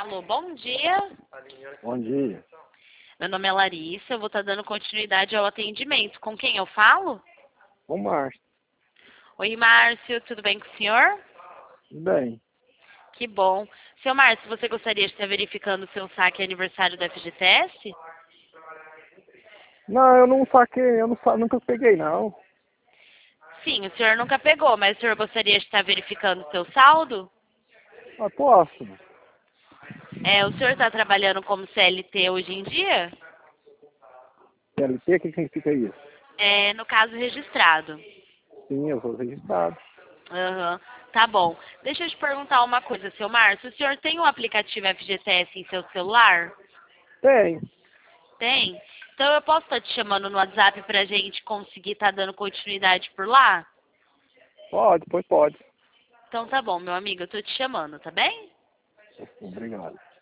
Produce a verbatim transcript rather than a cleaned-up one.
Alô, bom dia. Bom dia. Meu nome é Larissa, eu vou estar dando continuidade ao atendimento. Com quem eu falo? O Márcio. Oi, Márcio, tudo bem com o senhor? Tudo bem. Que bom. Seu Márcio, você gostaria de estar verificando o seu saque aniversário da F G T S? Não, eu não saquei, eu não sa nunca peguei não. Sim, o senhor nunca pegou, mas o senhor gostaria de estar verificando o seu saldo? Ah, posso. É, o senhor está trabalhando como C L T hoje em dia? C L T, o que significa isso? É, no caso registrado. Sim, eu sou registrado. Aham, tá bom. Deixa eu te perguntar uma coisa, seu Márcio. O senhor tem o aplicativo F G T S em seu celular? Tem. Tem? Então eu posso estar te chamando no WhatsApp pra gente conseguir estar dando continuidade por lá? Pode, pois pode. Então tá bom, meu amigo, eu tô te chamando, tá bem? Obrigado.